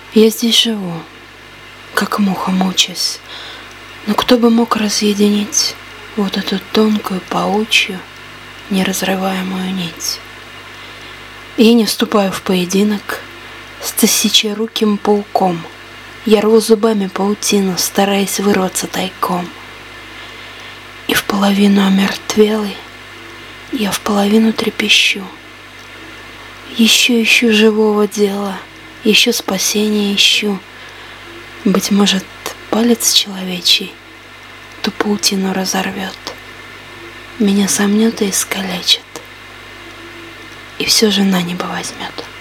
Я здесь живу, как муха мучаясь, но кто бы мог разъединить вот эту тонкую паучью, неразрываемую нить? Я не вступаю в поединок с тысячеруким пауком. Я рву зубами паутину, стараясь вырваться тайком. И в половину омертвелый я в половину трепещу. Еще ищу живого дела, еще спасения ищу. Быть может, палец человечий ту паутину разорвет, меня сомнет и искалечит, и все же на небо возьмет.